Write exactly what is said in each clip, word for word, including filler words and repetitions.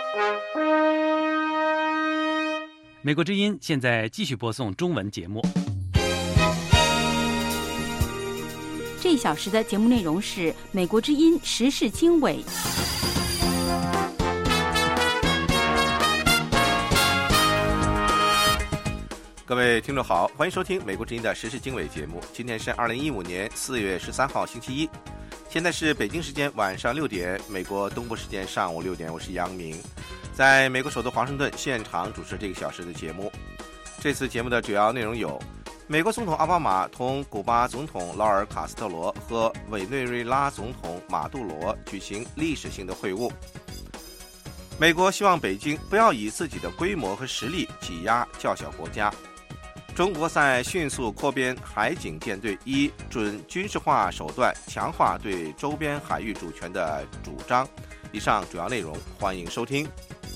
美国之音现在继续播送中文节目。 这一小时的节目内容是美国之音时事经纬。 各位听众好，欢迎收听美国之音的时事经纬节目。今天是二零一五年四月十三号星期一，现在是北京时间晚上六点，美国东部时间上午六点，我是杨明，在美国首都华盛顿现场主持这个小时的节目。这次节目的主要内容有：美国总统奥巴马同古巴总统劳尔·卡斯特罗和委内瑞拉总统马杜罗举行历史性的会晤；美国希望北京不要以自己的规模和实力挤压较小国家；中国在迅速扩编海警舰队，以准军事化手段强化对周边海域主权的主张。以上主要内容，欢迎收听。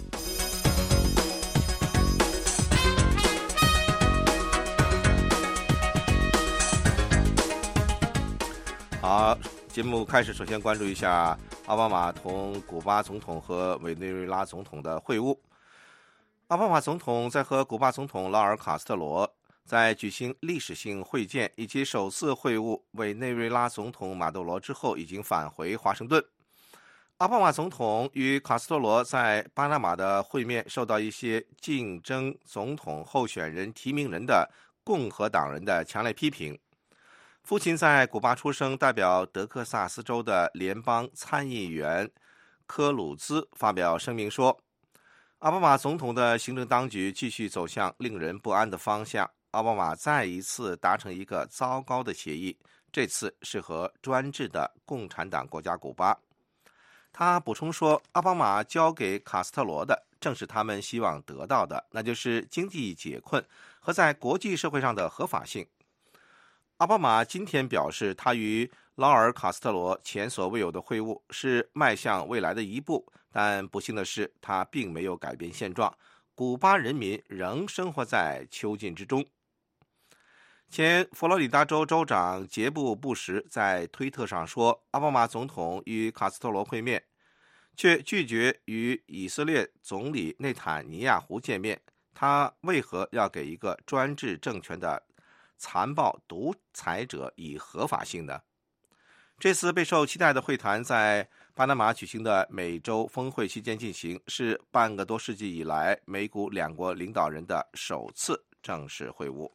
好，节目开始，首先关注一下奥巴马同古巴总统和委内瑞拉总统的会晤。奥巴马总统在和古巴总统劳尔·卡斯特罗在举行历史性会见以及首次会晤委内瑞拉总统马杜罗之后，已经返回华盛顿。奥巴马总统与卡斯特罗在巴拿马的会面受到一些竞争总统候选人提名人的共和党人的强烈批评。父亲在古巴出生，代表德克萨斯州的联邦参议员科鲁兹发表声明说，奥巴马总统的行政当局继续走向令人不安的方向。奥巴马再一次达成一个糟糕的协议，这次是和专制的共产党国家古巴。他补充说，奥巴马交给卡斯特罗的正是他们希望得到的，那就是经济解困和在国际社会上的合法性。奥巴马今天表示，他与劳尔·卡斯特罗前所未有的会晤是迈向未来的一步，但不幸的是，他并没有改变现状，古巴人民仍生活在囚禁之中。前佛罗里达州州长杰布·布什在推特上说，奥巴马总统与卡斯特罗会面，却拒绝与以色列总理内塔尼亚胡见面，他为何要给一个专制政权的残暴独裁者以合法性呢？这次备受期待的会谈在巴拿马举行的美洲峰会期间进行，是半个多世纪以来美古两国领导人的首次正式会晤。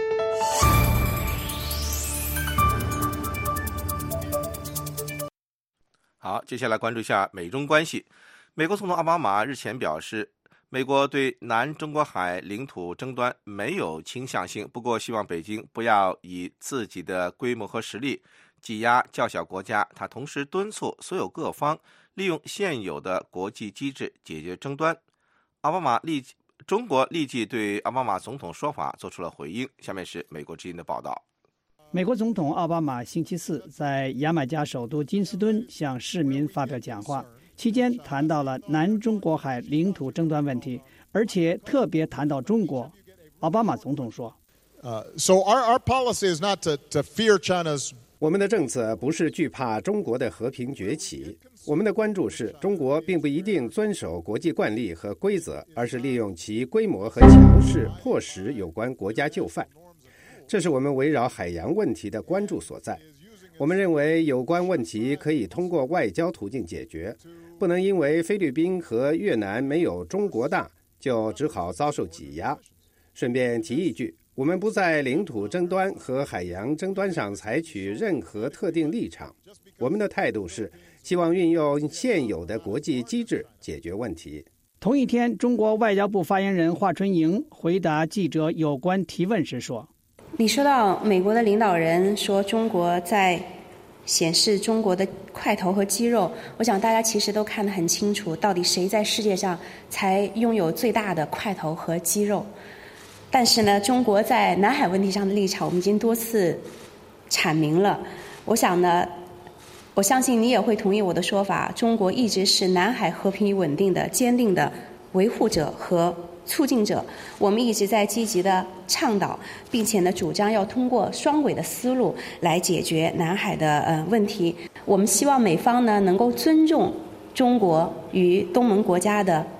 好，接下来关注一下美中关系。美国总统奥巴马日前表示，美国对南中国海领土争端没有倾向性，不过希望北京不要以自己的规模和实力挤压较小国家。他同时敦促所有各方利用现有的国际机制解决争端。奥巴马立即中国立即对奥巴马总统说法做出了回应。下面是美国之音的报道。 美国总统奥巴马星期四在牙买加首都金斯顿向市民发表讲话，期间谈到了南中国海领土争端问题，而且特别谈到中国。奥巴马总统说、 uh, so our, our policy is not to, to fear China's 我们的政策不是惧怕中国的和平崛起，我们的关注是中国并不一定遵守国际惯例和规则，而是利用其规模和强势迫使有关国家就范。这是我们围绕海洋问题的关注所在。我们认为有关问题可以通过外交途径解决，不能因为菲律宾和越南没有中国大，就只好遭受挤压。顺便提一句，我们不在领土争端和海洋争端上采取任何特定立场，我们的态度是希望运用现有的国际机制解决问题。 同一天，中国外交部发言人华春莹回答记者有关提问时说， 你说到美国的领导人说中国在显示中国的块头和肌肉，我想大家其实都看得很清楚，到底谁在世界上才拥有最大的块头和肌肉。但是呢，中国在南海问题上的立场我们已经多次阐明了。我想呢，我相信你也会同意我的说法，中国一直是南海和平与稳定的坚定的维护者和促进者。我们一直在积极的倡导，并且呢主张要通过双轨的思路来解决南海的呃问题。我们希望美方呢能够尊重中国与东盟国家的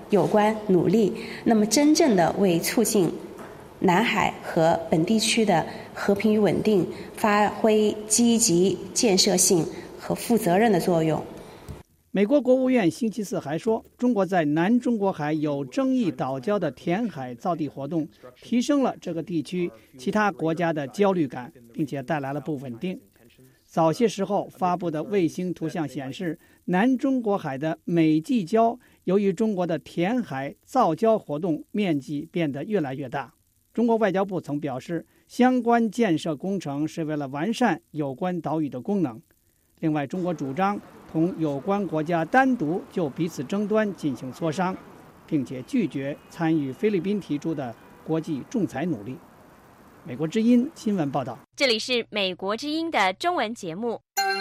有关努力，那么真正的为促进南海和本地区的和平与稳定发挥积极建设性和负责任的作用。 美国国务院星期四还说，中国在南中国海有争议岛礁的填海造地活动，提升了这个地区其他国家的焦虑感，并且带来了不稳定。早些时候发布的卫星图像显示，南中国海的美济礁由于中国的填海造礁活动面积变得越来越大。中国外交部曾表示，相关建设工程是为了完善有关岛屿的功能。另外，中国主张同有关国家单独就彼此争端进行磋商，并且拒绝参与菲律宾提出的国际仲裁努力。美国之音新闻报道， 这里是美国之音的中文节目。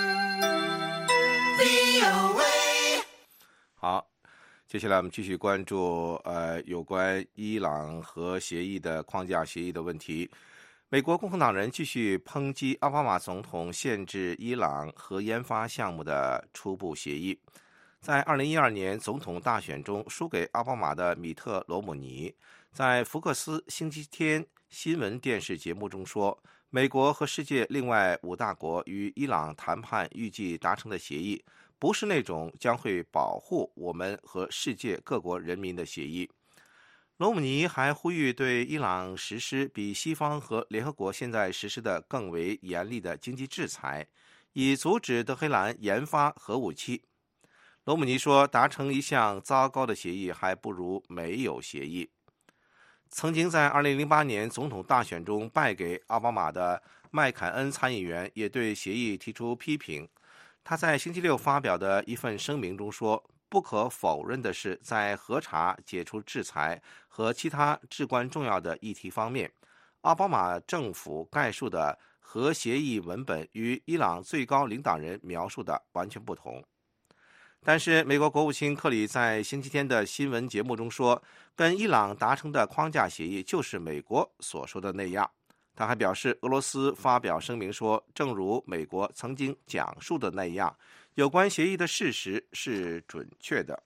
好，接下来我们继续关注呃有关伊朗核协议的框架协议的问题。美国共和党人继续抨击奥巴马总统限制伊朗核研发项目的初步协议。在二零一二年总统大选中输给奥巴马的米特·罗姆尼，在福克斯星期天新闻电视节目中说，美国和世界另外五大国与伊朗谈判预计达成的协议，不是那种将会保护我们和世界各国人民的协议。罗姆尼还呼吁对伊朗实施比西方和联合国现在实施的更为严厉的经济制裁，以阻止德黑兰研发核武器。罗姆尼说，达成一项糟糕的协议还不如没有协议。曾经在二零零八年总统大选中败给奥巴马的麦凯恩参议员也对协议提出批评。他在星期六发表的一份声明中说，不可否认的是，在核查、解除制裁和其他至关重要的议题方面，奥巴马政府概述的核协议文本与伊朗最高领导人描述的完全不同。但是美国国务卿克里在星期天的新闻节目中说，跟伊朗达成的框架协议就是美国所说的那样。他还表示，俄罗斯发表声明说，正如美国曾经讲述的那样，有关协议的事实是准确的。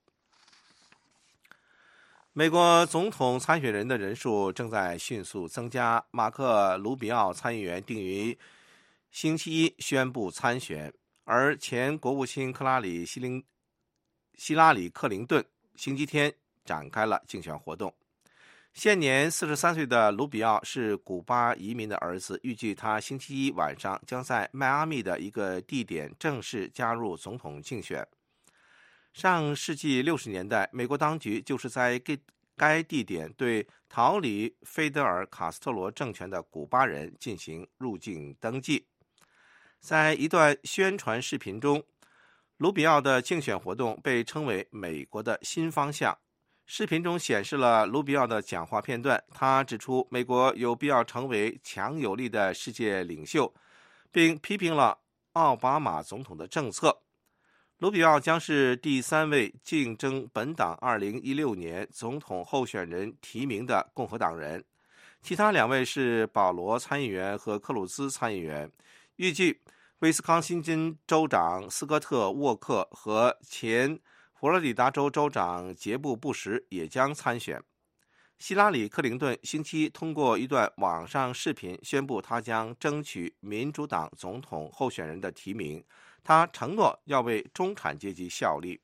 美国总统参选人的人数正在迅速增加，马克·卢比奥参议员定于星期一宣布参选，而前国务卿克拉里希林希拉里·克林顿星期天展开了竞选活动。现年四十三岁的卢比奥是古巴移民的儿子，预计他星期一晚上将在迈阿密的一个地点正式加入总统竞选。上世纪六十年代，美国当局就是在该地点对逃离菲德尔·卡斯特罗政权的古巴人进行入境登记。在一段宣传视频中，卢比奥的竞选活动被称为美国的新方向。视频中显示了卢比奥的讲话片段，他指出美国有必要成为强有力的世界领袖，并批评了奥巴马总统的政策。卢比奥将是第三位竞争本党二零一六年总统候选人提名的共和党人，其他两位是保罗参议员和克鲁兹参议员。预计威斯康辛州长斯科特·沃克和前佛罗里达州州长杰布·布什也将参选。希拉里·克林顿星期一通过一段网上视频宣布，他将争取民主党总统候选人的提名。他承诺要为中产阶级效力。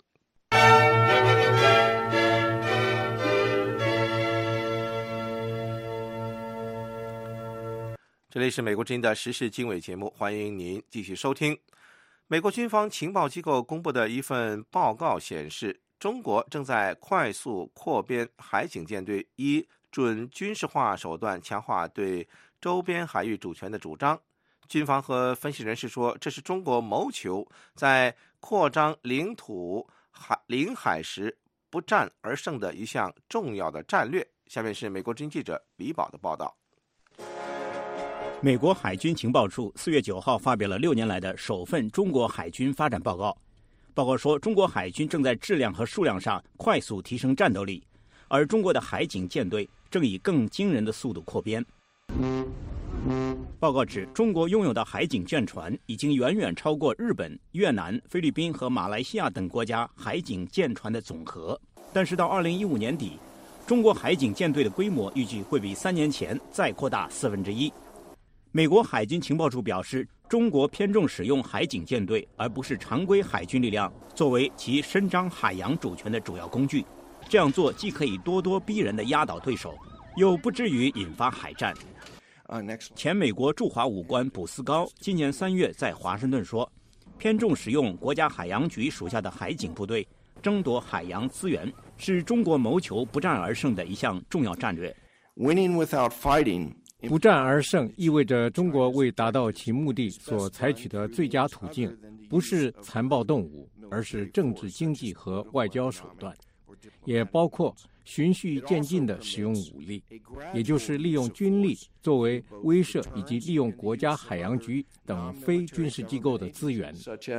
这里是美国之音的时事经纬节目，欢迎您继续收听。美国军方情报机构公布的一份报告显示，中国正在快速扩编海警舰队，以准军事化手段强化对周边海域主权的主张。军方和分析人士说，这是中国谋求在扩张领土海领海时不战而胜的一项重要的战略。下面是美国之音记者李宝的报道。 美国海军情报处四月九号发表了六年来的首份中国海军发展报告。报告说，中国海军正在质量和数量上快速提升战斗力，而中国的海警舰队正以更惊人的速度扩编。报告指，中国拥有的海警舰船已经远远超过日本、越南、菲律宾和马来西亚等国家海警舰船的总和。 但是到二零一五年底，中国海警舰队的规模预计会比三年前再扩大四分之一。美国海军情报处表示，中国偏重使用海警舰队，而不是常规海军力量作为其伸张海洋主权的主要工具。这样做既可以咄咄逼人地压倒对手，又不至于引发海战。前美国驻华武官卜思高今年三月在华盛顿说，偏重使用国家海洋局属下的海警部队争夺海洋资源，是中国谋求不战而胜的一项重要战略。 Winning without fighting， 不战而胜意味着中国为达到其目的所采取的最佳途径，不是残暴动武，而是政治、经济和外交手段，也包括循序渐进地使用武力，也就是利用军力作为威慑，以及利用国家海洋局等非军事机构的资源。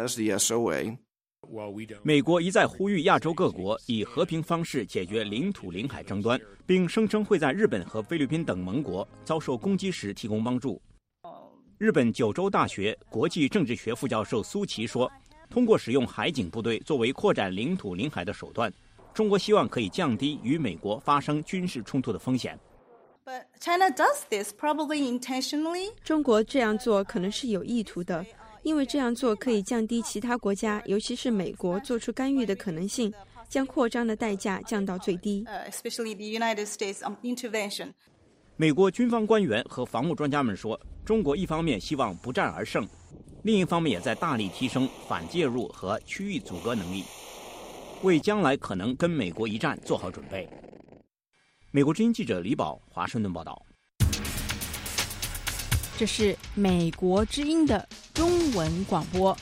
美国一再呼吁亚洲各国以和平方式解决领土领海争端，并声称会在日本和菲律宾等盟国遭受攻击时提供帮助。日本九州大学国际政治学副教授苏琪说，通过使用海警部队作为扩展领土领海的手段，中国希望可以降低与美国发生军事冲突的风险。 But China does this probably intentionally. 中国这样做可能是有意图的，因为这样做可以降低其他国家，尤其是美国做出干预的可能性，将扩张的代价降到最低。 Uh, especially the United States intervention. 美国军方官员和防务专家们说，中国一方面希望不战而胜，另一方面也在大力提升反介入和区域阻隔能力，为将来可能跟美国一战做好准备。美国之音记者李宝华盛顿报道。 这是美国之音的中文广播。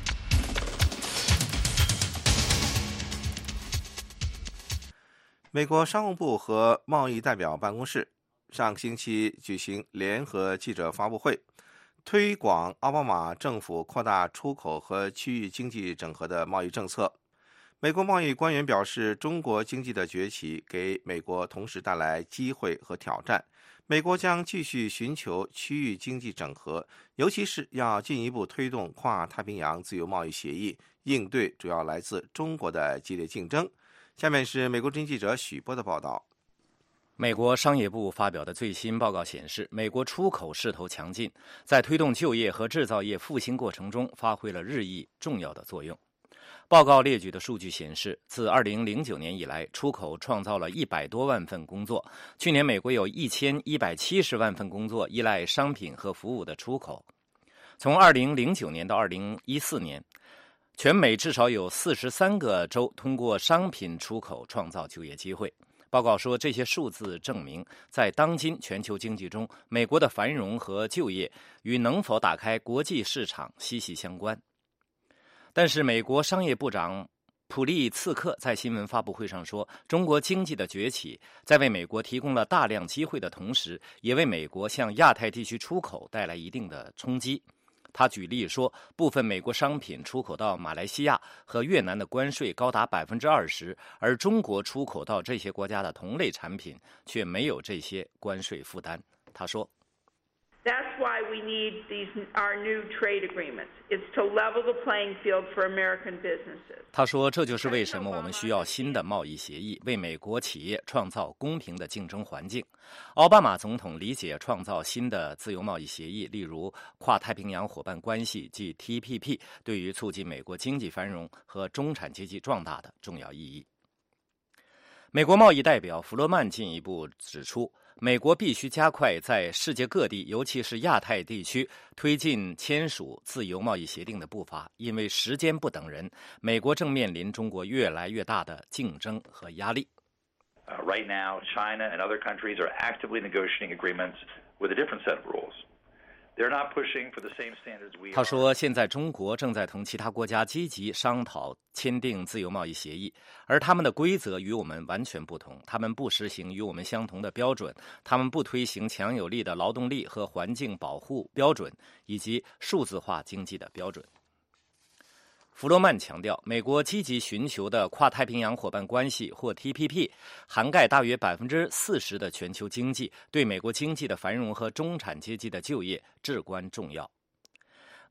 美国商务部和贸易代表办公室上星期举行联合记者发布会，推广奥巴马政府扩大出口和区域经济整合的贸易政策。美国贸易官员表示，中国经济的崛起给美国同时带来机会和挑战。美国将继续寻求区域经济整合，尤其是要进一步推动跨太平洋自由贸易协议，应对主要来自中国的激烈竞争。下面是美国之音记者许波的报道。 美国商业部发表的最新报告显示，美国出口势头强劲，在推动就业和制造业复兴过程中发挥了日益重要的作用。报告列举的数据显示，自二零零九年以来，出口创造了一百多万份工作。去年，美国有一千一百七十万份工作依赖商品和服务的出口。从二零零九年到二零一四年，全美至少有四十三个州通过商品出口创造就业机会。报告说，这些数字证明，在当今全球经济中，美国的繁荣和就业与能否打开国际市场息息相关。但是，美国商业部长普利茨克在新闻发布会上说，中国经济的崛起在为美国提供了大量机会的同时，也为美国向亚太地区出口带来一定的冲击。他举例说，部分美国商品出口到马来西亚和越南的关税高达 百分之二十， 而中国出口到这些国家的同类产品却没有这些关税负担。他说 That's why we need these our new trade agreements. It's to level the playing field for American businesses. 他说，这就是为什么我们需要新的贸易协议，为美国企业创造公平的竞争环境。奥巴马总统理解创造新的自由贸易协议，例如跨太平洋伙伴关系即 T P P 对于促进美国经济繁荣和中产阶级壮大的重要意义。美国贸易代表弗罗曼进一步指出，美国必须加快在世界各地，尤其是亚太地区推进签署自由贸易协定的步伐，因为时间不等人，美国正面临中国越来越大的竞争和压力。 Uh, right now, China and other countries are actively negotiating agreements with a different set of rules.They're not pushing for the same standards we are. 他说，现在中国正在同其他国家积极商讨签订自由贸易协议，而他们的规则与我们完全不同，他们不实行与我们相同的标准，他们不推行强有力的劳动力和环境保护标准，以及数字化经济的标准。弗罗曼强调，美国积极寻求的跨太平洋伙伴关系或 T P P 涵盖大约 百分之四十 的全球经济，对美国经济的繁荣和中产阶级的就业至关重要。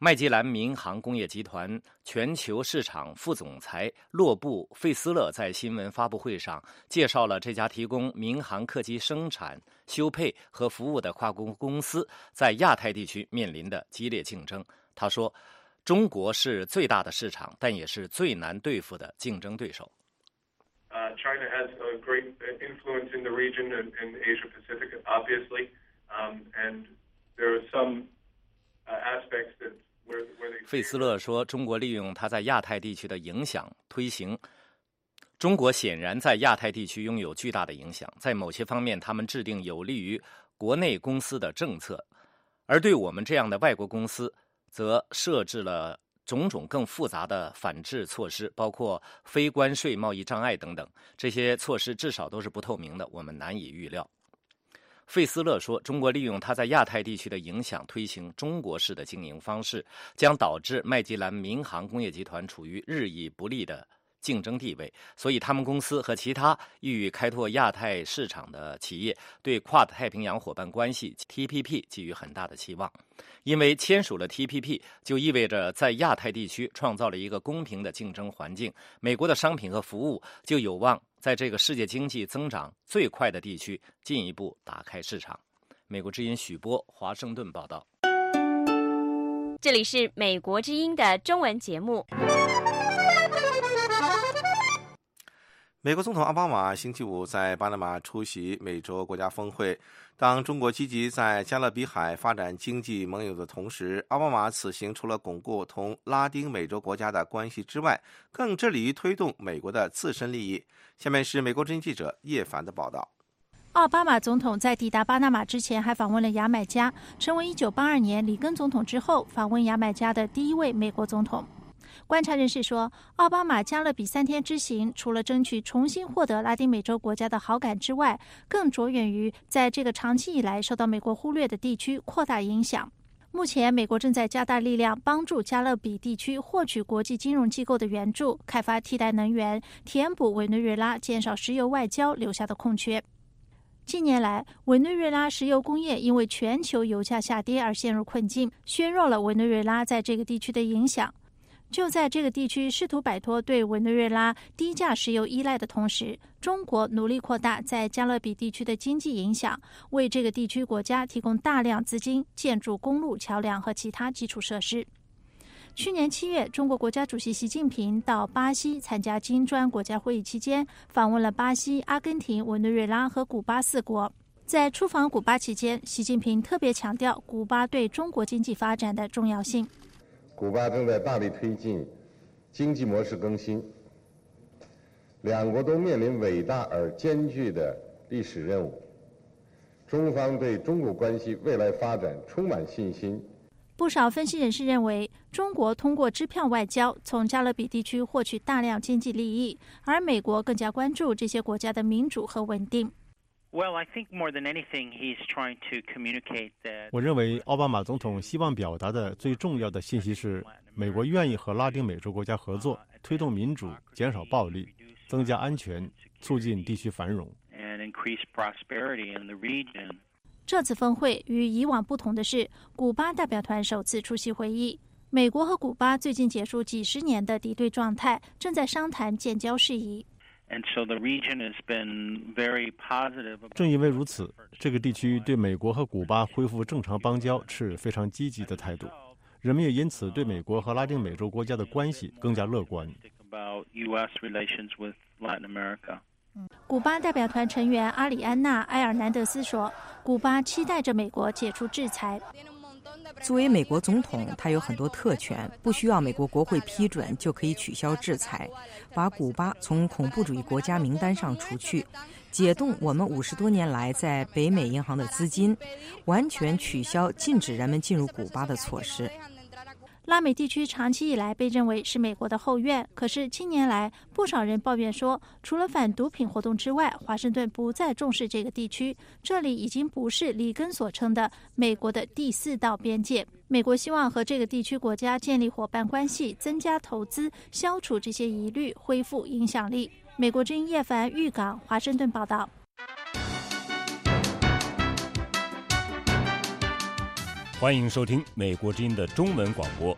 麦吉兰民航工业集团全球市场副总裁洛布·费斯勒在新闻发布会上介绍了这家提供民航客机生产、修配和服务的跨国公司在亚太地区面临的激烈竞争。他说，中国是最大的市场，但也是最难对付的竞争对手。 Uh, China has a great influence in the region and, and Asia Pacific, obviously, um, and there are some uh, aspects that where, where they. 费斯勒说，中国利用它在亚太地区的影响推行。中国显然在亚太地区拥有巨大的影响，在某些方面，他们制定有利于国内公司的政策，而对我们这样的外国公司，则设置了种种更复杂的反制措施，包括非关税贸易障碍等等。这些措施至少都是不透明的，我们难以预料。费斯勒说，中国利用它在亚太地区的影响推行中国式的经营方式，将导致麦吉兰民航工业集团处于日益不利的竞争地位，所以他们公司和其他欲开拓亚太市场的企业对跨太平洋伙伴关系 T P P 寄予很大的期望。因为签署了 T P P 就意味着在亚太地区创造了一个公平的竞争环境，美国的商品和服务就有望在这个世界经济增长最快的地区进一步打开市场。美国之音许波，华盛顿报道。 这里是美国之音的中文节目。 美国总统奥巴马星期五在巴拿马出席美洲国家峰会。当中国积极在加勒比海发展经济盟友的同时，奥巴马此行除了巩固同拉丁美洲国家的关系之外，更致力于推动美国的自身利益。下面是美国之音记者叶凡的报道。 奥巴马总统在抵达巴拿马之前还访问了牙买加，成为一九八二年里根总统之后访问牙买加的第一位美国总统。观察人士说，奥巴马加勒比三天之行除了争取重新获得拉丁美洲国家的好感之外，更着眼于在这个长期以来受到美国忽略的地区扩大影响。目前，美国正在加大力量帮助加勒比地区获取国际金融机构的援助，开发替代能源，填补委内瑞拉减少石油外交留下的空缺。近年来，委内瑞拉石油工业因为全球油价下跌而陷入困境，削弱了委内瑞拉在这个地区的影响。就在这个地区试图摆脱对委内瑞拉低价石油依赖的同时，中国努力扩大在加勒比地区的经济影响，为这个地区国家提供大量资金，建筑公路、桥梁和其他基础设施。去年七月，中国国家主席习近平到巴西参加金砖国家会议期间，访问了巴西、阿根廷、委内瑞拉和古巴四国。在出访古巴期间，习近平特别强调古巴对中国经济发展的重要性。 古巴正在大力推进经济模式更新，两国都面临伟大而艰巨的历史任务。中方对中国关系未来发展充满信心。 不少分析人士认为，中国通过支票外交从加勒比地区获取大量经济利益，而美国更加关注这些国家的民主和稳定。 Well, I think more than anything, he's trying to communicate that. 我认为奥巴马总统希望表达的最重要的信息是，美国愿意和拉丁美洲国家合作，推动民主，减少暴力，增加安全，促进地区繁荣。 And increase prosperity in the region. 这次峰会与以往不同的是，古巴代表团首次出席会议。美国和古巴最近结束几十年的敌对状态，正在商谈建交事宜。 And so the region has been very positive. 正因为如此，这个地区对美国和古巴恢复正常邦交持非常积极的态度，人们也因此对美国和拉丁美洲国家的关系更加乐观。 About U S relations with Latin America. 古巴代表团成员阿里安娜·埃尔南德斯说，古巴期待着美国解除制裁。 作为美国总统，他有很多特权，不需要美国国会批准就可以取消制裁，把古巴从恐怖主义国家名单上除去，解冻我们五十多年来在北美银行的资金，完全取消禁止人们进入古巴的措施。 拉美地区长期以来被认为是美国的后院，可是近年来不少人抱怨说，除了反毒品活动之外，华盛顿不再重视这个地区，这里已经不是里根所称的美国的第四道边界。美国希望和这个地区国家建立伙伴关系，增加投资，消除这些疑虑，恢复影响力。美国之音叶凡预港华盛顿报道。 欢迎收听美国之音的中文广播。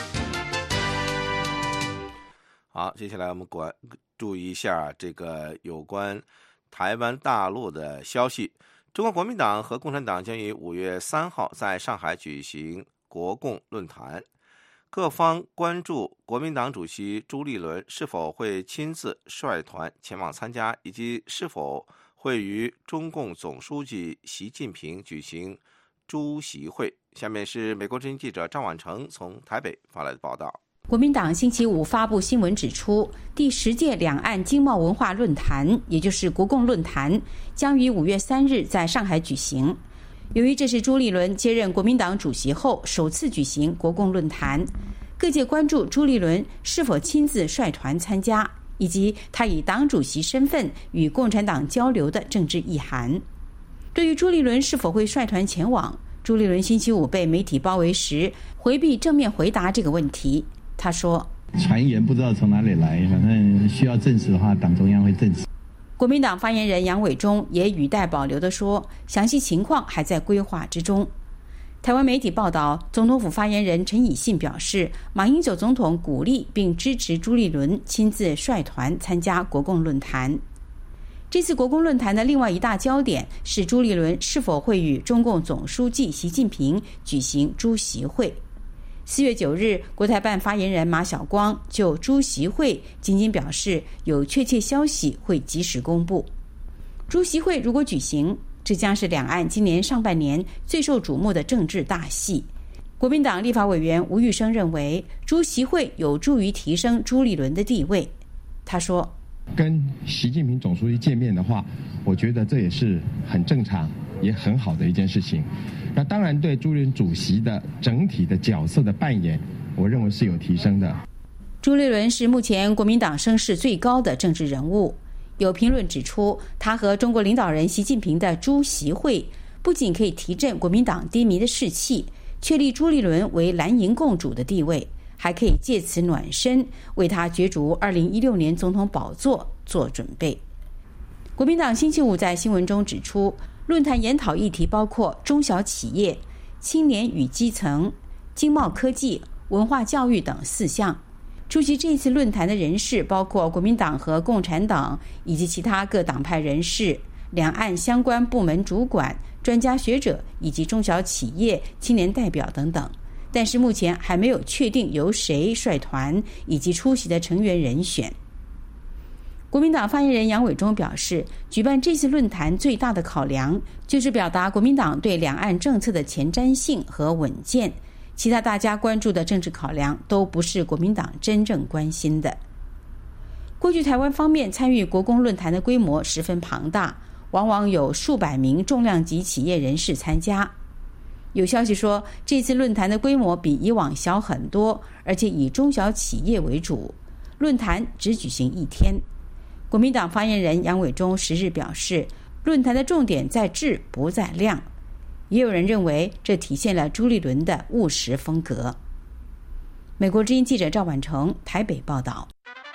好，接下来我们关注一下这个有关台湾大陆的消息。中国国民党和共产党将于五月三号在上海举行国共论坛，各方关注国民党主席朱立伦是否会亲自率团前往参加，以及是否会与中共总书记习近平举行朱习会。下面是美国之音记者张婉成从台北发来的报道。 国民党星期五发布新闻指出，第十届两岸经贸文化论坛，也就是国共论坛，将于五月三日在上海举行。由于这是朱立伦接任国民党主席后首次举行国共论坛，各界关注朱立伦是否亲自率团参加，以及他以党主席身份与共产党交流的政治意涵。对于朱立伦是否会率团前往，朱立伦星期五被媒体包围时回避正面回答这个问题。他说， 传言不知道从哪里来，反正需要证实的话，党中央会证实。 国民党发言人杨伟忠也语带保留地说，详细情况还在规划之中。台湾媒体报道，总统府发言人陈以信表示，马英九总统鼓励并支持朱立伦亲自率团参加国共论坛。这次国共论坛的另外一大焦点是朱立伦是否会与中共总书记习近平举行朱习会。四月九日，国台办发言人马晓光就朱习会仅仅表示，有确切消息会及时公布。朱习会如果举行，这将是两岸今年上半年最受瞩目的政治大戏。国民党立法委员吴玉生认为，朱习会有助于提升朱立伦的地位。他说， 跟习近平总书记见面的话，我觉得这也是很正常也很好的一件事情。那当然对朱立伦主席的整体的角色的扮演，我认为是有提升的。 朱立伦是目前国民党声势最高的政治人物，有评论指出，他和中国领导人习近平的朱习会不仅可以提振国民党低迷的士气，确立朱立伦为蓝营共主的地位，还可以借此暖身，为他角逐二零一六年总统宝座做准备。国民党星期五在新闻中指出，论坛研讨议题包括中小企业、青年与基层、经贸科技、文化教育等四项。出席这次论坛的人士包括国民党和共产党以及其他各党派人士、两岸相关部门主管、专家学者以及中小企业、青年代表等等。但是目前还没有确定由谁率团以及出席的成员人选。国民党发言人杨伟忠表示，举办这次论坛最大的考量就是表达国民党对两岸政策的前瞻性和稳健，其他大家关注的政治考量都不是国民党真正关心的。过去台湾方面参与国共论坛的规模十分庞大，往往有数百名重量级企业人士参加。有消息说，这次论坛的规模比以往小很多，而且以中小企业为主，论坛只举行一天。国民党发言人杨伟忠十日表示，论坛的重点在质不在量。也有人认为这体现了朱立伦的务实风格。美国之音记者赵婉成台北报道。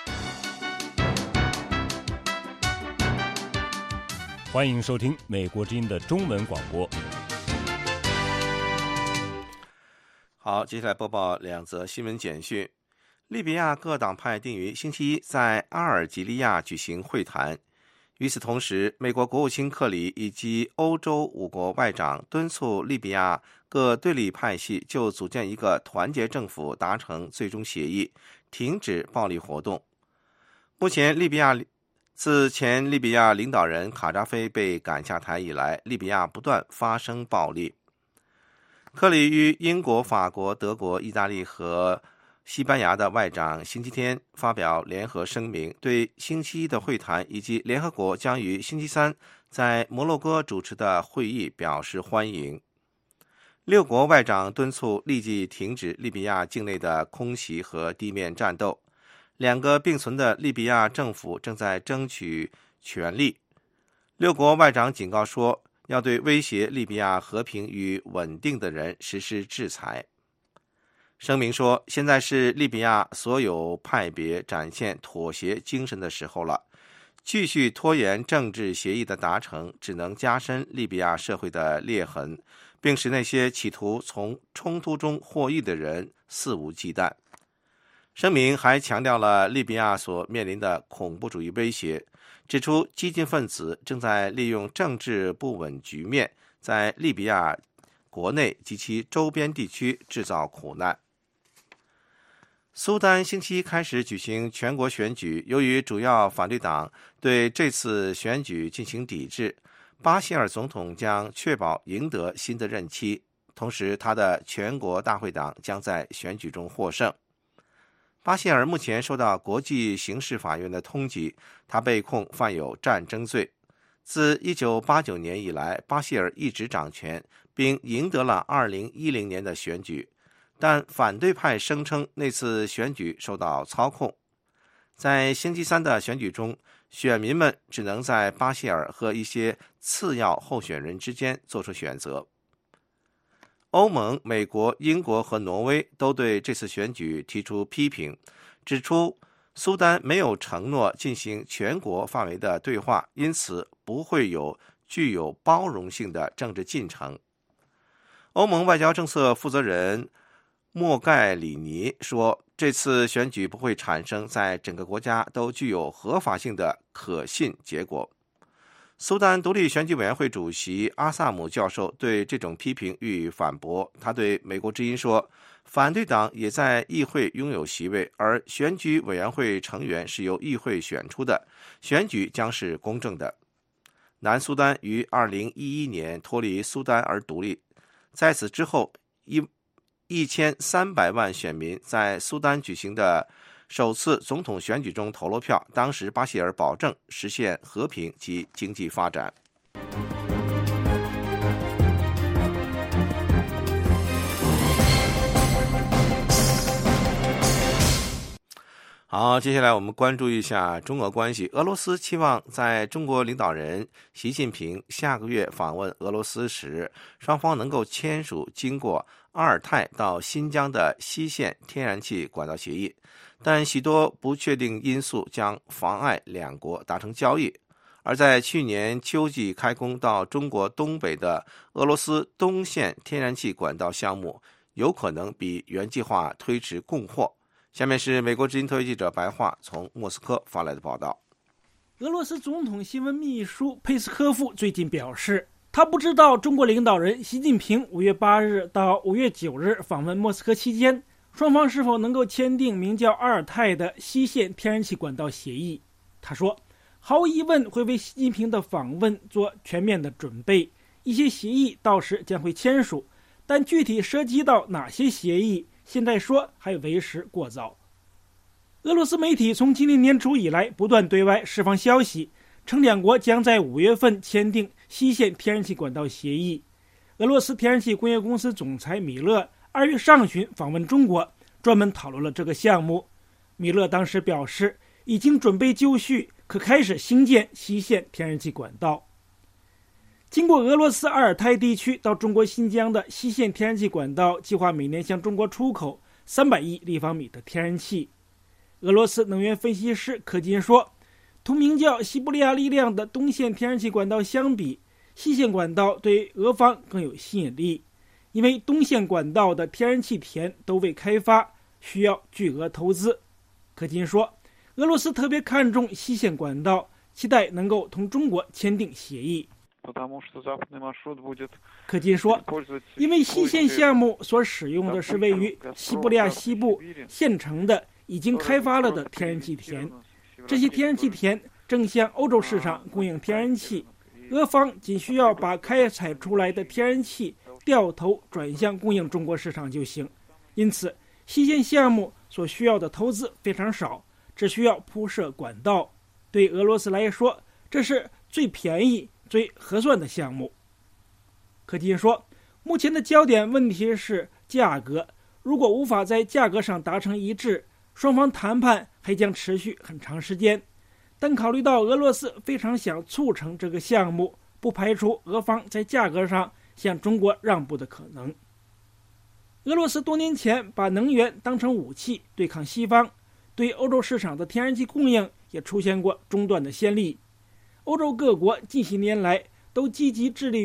欢迎收听美国之音的中文广播。 好，接下来播报两则新闻简讯。利比亚各党派定于星期一在阿尔及利亚举行会谈。与此同时，美国国务卿克里以及欧洲五国外长敦促利比亚各对立派系就组建一个团结政府达成最终协议，停止暴力活动。目前，利比亚自前利比亚领导人卡扎菲被赶下台以来，利比亚不断发生暴力。克里与英国、法国、德国、意大利和西班牙的外长星期天发表联合声明，对星期一的会谈以及联合国将于星期三在摩洛哥主持的会议表示欢迎。六国外长敦促立即停止利比亚境内的空袭和地面战斗。两个并存的利比亚政府正在争取权利。六国外长警告说，要对威胁利比亚和平与稳定的人实施制裁。声明说，现在是利比亚所有派别展现妥协精神的时候了。继续拖延政治协议的达成，只能加深利比亚社会的裂痕， 并使那些企图从冲突中获益的人肆无忌惮。声明还强调了利比亚所面临的恐怖主义威胁，指出激进分子正在利用政治不稳局面，在利比亚国内及其周边地区制造苦难。苏丹星期一开始举行全国选举，由于主要反对党对这次选举进行抵制，巴希尔总统将确保赢得新的任期，同时他的全国大会党将在选举中获胜。巴希尔目前受到国际刑事法院的通缉，他被控犯有战争罪。自一九八九年以来，巴希尔一直掌权，并赢得了二零一零年的选举，但反对派声称那次选举受到操控。在星期三的选举中，选民们只能在巴希尔和一些次要候选人之间做出选择。欧盟、美国、英国和挪威都对这次选举提出批评，指出苏丹没有承诺进行全国范围的对话，因此不会有具有包容性的政治进程。欧盟外交政策负责人莫盖里尼说，这次选举不会产生在整个国家都具有合法性的可信结果。苏丹独立选举委员会主席阿萨姆教授对这种批评予以反驳，他对美国之音说，反对党也在议会拥有席位，而选举委员会成员是由议会选出的，选举将是公正的。南苏丹于二零一一年脱离苏丹而独立，在此之后，一一千三百万选民在苏丹举行的首次总统选举中投了票，当时巴希尔保证实现和平及经济发展。好，接下来我们关注一下中俄关系。俄罗斯期望在中国领导人习近平下个月访问俄罗斯时，双方能够签署经过阿尔泰到新疆的西线天然气管道协议，但许多不确定因素将妨碍两国达成交易。而在去年秋季开工到中国东北的俄罗斯东线天然气管道项目，有可能比原计划推迟供货。下面是美国之音特约记者白桦从莫斯科发来的报道。 俄罗斯总统新闻秘书佩斯科夫最近表示，他不知道中国领导人习近平五月八日到五月九日访问莫斯科期间，双方是否能够签订名叫阿尔泰的西线天然气管道协议。他说，毫无疑问会为习近平的访问做全面的准备，一些协议到时将会签署，但具体涉及到哪些协议，现在说还为时过早。俄罗斯媒体从今年年初以来不断对外释放消息，称两国将在五月份签订西线天然气管道协议。俄罗斯天然气工业公司总裁米勒二月上旬访问中国，专门讨论了这个项目。米勒当时表示，已经准备就绪，可开始兴建西线天然气管道。经过俄罗斯阿尔泰地区到中国新疆的西线天然气管道，计划每年向中国出口三百亿立方米的天然气。俄罗斯能源分析师柯金说，同名叫西伯利亚力量的东线天然气管道相比，西线管道对俄方更有吸引力，因为东线管道的天然气田都未开发，需要巨额投资。柯金说，俄罗斯特别看重西线管道，期待能够同中国签订协议。柯金说，因为西线项目所使用的是位于西伯利亚西部县城的已经开发了的天然气田，这些天然气田正向欧洲市场供应天然气，俄方仅需要把开采出来的天然气掉头转向供应中国市场就行。因此，西线项目所需要的投资非常少，只需要铺设管道。对俄罗斯来说，这是最便宜、最合算的项目。柯金说，目前的焦点问题是价格，如果无法在价格上达成一致，双方谈判还将持续很长时间。但考虑到俄罗斯非常想促成这个项目，不排除俄方在价格上向中国让步的可能。俄罗斯多年前把能源当成武器对抗西方，对欧洲市场的天然气供应也出现过中断的先例。欧洲各国近些年来都积极致力于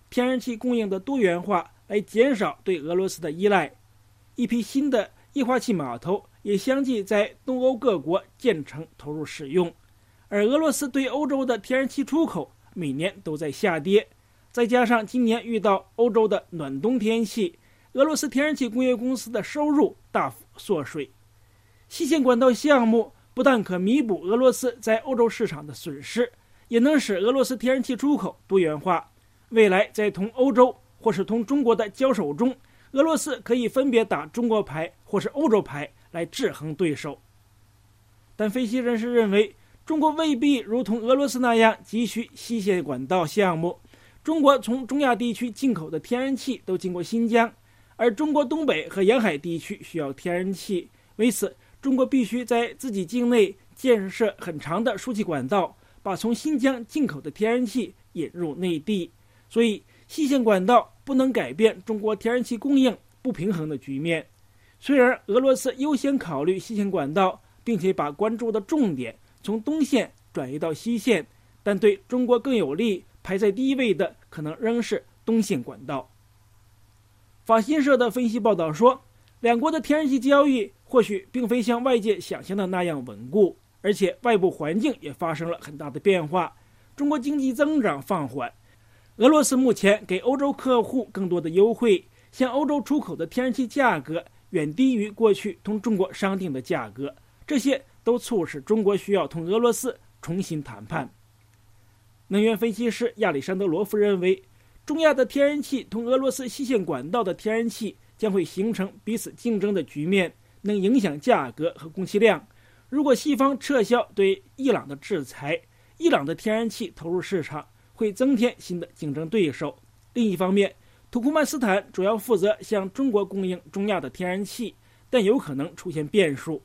天然气供应的多元化，来减少对俄罗斯的依赖。一批新的液化气码头也相继在东欧各国建成投入使用，而俄罗斯对欧洲的天然气出口每年都在下跌，再加上今年遇到欧洲的暖冬天气，俄罗斯天然气工业公司的收入大幅缩水。西线管道项目不但可弥补俄罗斯在欧洲市场的损失，也能使俄罗斯天然气出口多元化。未来在同欧洲或是同中国的交手中，俄罗斯可以分别打中国牌或是欧洲牌来制衡对手。但分析人士认为，中国未必如同俄罗斯那样急需西线管道项目。中国从中亚地区进口的天然气都经过新疆，而中国东北和沿海地区需要天然气，为此中国必须在自己境内建设很长的输气管道，把从新疆进口的天然气引入内地。所以西线管道不能改变中国天然气供应不平衡的局面。虽然俄罗斯优先考虑西线管道，并且把关注的重点从东线转移到西线，但对中国更有利、排在第一位的可能仍是东线管道。法新社的分析报道说，两国的天然气交易或许并非像外界想象的那样稳固，而且外部环境也发生了很大的变化。中国经济增长放缓，俄罗斯目前给欧洲客户更多的优惠，向欧洲出口的天然气价格远低于过去同中国商定的价格，这些都促使中国需要同俄罗斯重新谈判。能源分析师亚历山德罗夫认为，中亚的天然气同俄罗斯西线管道的天然气将会形成彼此竞争的局面，能影响价格和供气量。如果西方撤销对伊朗的制裁，伊朗的天然气投入市场会增添新的竞争对手。另一方面，土库曼斯坦主要负责向中国供应中亚的天然气，但有可能出现变数。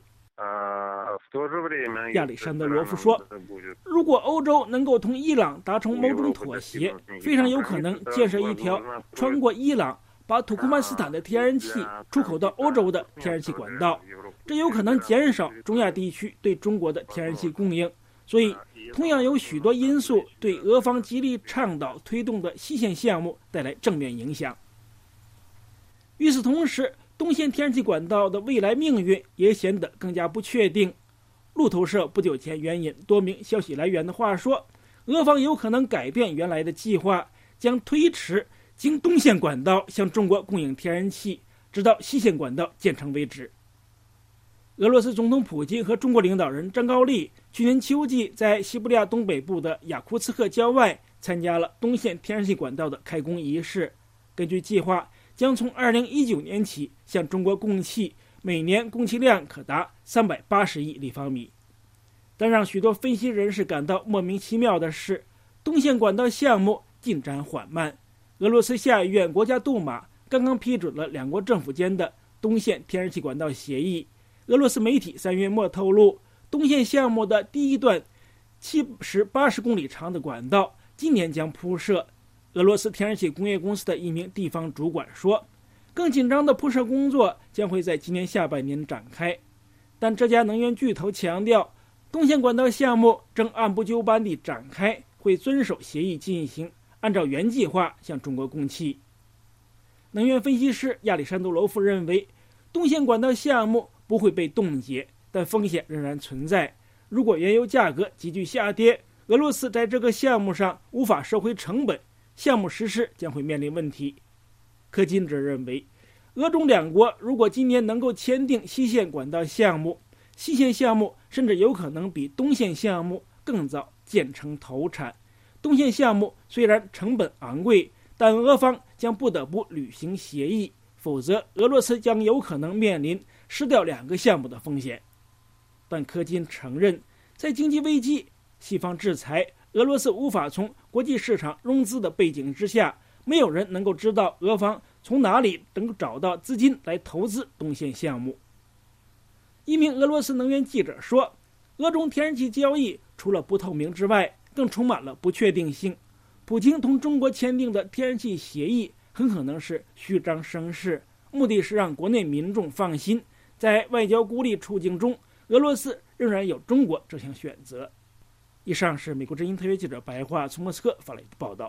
亚历山德罗夫说，如果欧洲能够同伊朗达成某种妥协，非常有可能建设一条穿过伊朗把土库曼斯坦的天然气出口到欧洲的天然气管道，这有可能减少中亚地区对中国的天然气供应。所以同样有许多因素对俄方极力倡导推动的西线项目带来正面影响。与此同时，东线天然气管道的未来命运也显得更加不确定。路透社不久前援引多名消息来源的话说，俄方有可能改变原来的计划，将推迟经东线管道向中国供应天然气，直到西线管道建成为止。俄罗斯总统普京和中国领导人张高丽去年秋季在西伯利亚东北部的雅库茨克郊外参加了东线天然气管道的开工仪式。根据计划，将从二零一九年起向中国供气，每年供气量可达三百八十亿立方米。但让许多分析人士感到莫名其妙的是，东线管道项目进展缓慢。俄罗斯下议院国家杜马刚刚批准了两国政府间的东线天然气管道协议。俄罗斯媒体三月末透露，东线项目的第一段七十八十公里长的管道今年将铺设。俄罗斯天然气工业公司的一名地方主管说，更紧张的铺设工作将会在今年下半年展开。但这家能源巨头强调，东线管道项目正按部就班地展开，会遵守协议进行，按照原计划向中国供气。能源分析师亚历山德罗夫认为，东线管道项目不会被冻结，但风险仍然存在。如果原油价格急剧下跌，俄罗斯在这个项目上无法收回成本，项目实施将会面临问题。柯金则认为，俄中两国如果今年能够签订西线管道项目，西线项目甚至有可能比东线项目更早建成投产。东线项目虽然成本昂贵，但俄方将不得不履行协议，否则俄罗斯将有可能面临失掉两个项目的风险。但柯金承认，在经济危机、西方制裁、俄罗斯无法从国际市场融资的背景之下，没有人能够知道俄方从哪里能够找到资金来投资东线项目。一名俄罗斯能源记者说，俄中天然气交易除了不透明之外，更充满了不确定性。普京同中国签订的天然气协议很可能是虚张声势，目的是让国内民众放心，在外交孤立处境中，俄罗斯仍然有中国这项选择。以上是美国之音特约记者白桦从莫斯科发来的报道。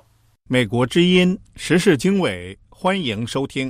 美国之音时事经纬，欢迎收听。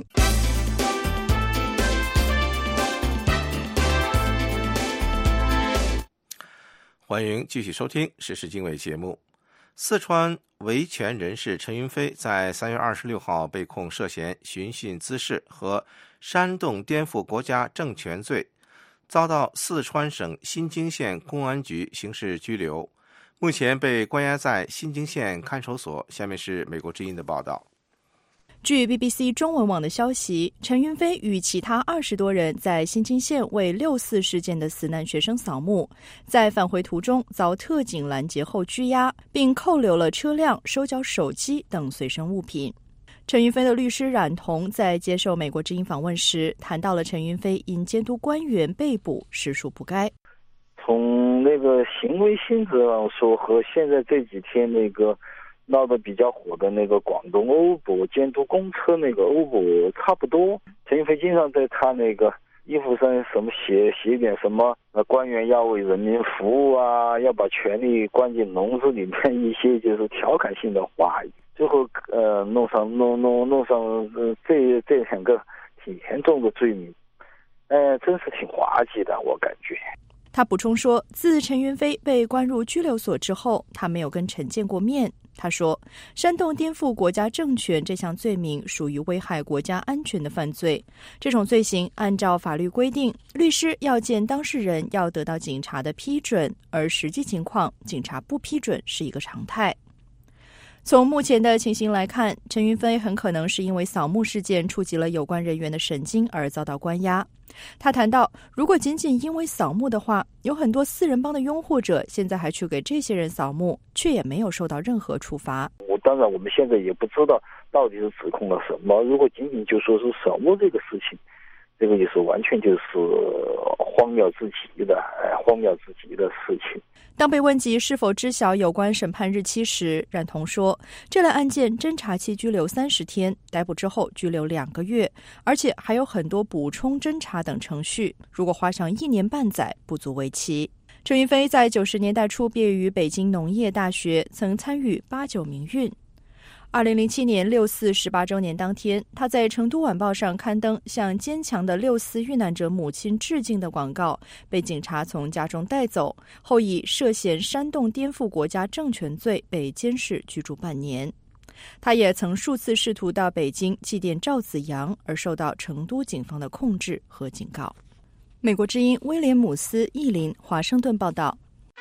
欢迎继续收听时事经纬节目。四川维权人士陈云飞在三月二十六号被控涉嫌寻衅滋事和煽动颠覆国家政权罪，遭到四川省新津县公安局刑事拘留，目前被关押在新津县看守所。下面是美国之音的报道。 据 B B C 中文网的消息，陈云飞与其他二十多人在新津县为六四事件的死难学生扫墓，在返回途中遭特警拦截后拘押，并扣留了车辆、收缴手机等随身物品。陈云飞的律师冉彤在接受美国之音访问时谈到了陈云飞因监督官员被捕实属不该。 从那个行为性质上说，和现在这几天那个闹得比较火的那个广东欧博监督公车那个欧博差不多。陈云飞经常在他那个衣服上什么写写点什么呃官员要为人民服务啊，要把权力关进笼子里面，一些就是调侃性的话语，最后呃弄上弄弄弄上呃这这两个挺严重的罪名，呃真是挺滑稽的，我感觉。 他补充说，自陈云飞被关入拘留所之后，他没有跟陈见过面。他说，煽动颠覆国家政权这项罪名属于危害国家安全的犯罪，这种罪行按照法律规定，律师要见当事人要得到警察的批准，而实际情况警察不批准是一个常态。从目前的情形来看，陈云飞很可能是因为扫墓事件触及了有关人员的神经而遭到关押。他谈到，如果仅仅因为扫墓的话，有很多四人帮的拥护者现在还去给这些人扫墓，却也没有受到任何处罚。 我当然我们现在也不知道到底是指控了什么，如果仅仅就说是扫墓这个事情，这个也是完全就是荒谬至极的，哎，荒谬至极的事情。 当被问及是否知晓有关审判日期时，冉彤说，这类案件侦查期拘留三十天，逮捕之后拘留两个月，而且还有很多补充侦查等程序，如果花上一年半载不足为奇。陈云飞在九十年代初毕业于北京农业大学，曾参与八九民运。二零零七年六四十八周年当天，他在《成都晚报》上刊登向坚强的六四遇难者母亲致敬的广告，被警察从家中带走，后以涉嫌煽动颠覆国家政权罪被监视居住半年。他也曾数次试图到北京祭奠赵紫阳，而受到成都警方的控制和警告。美国之音威廉姆斯·易林华盛顿报道。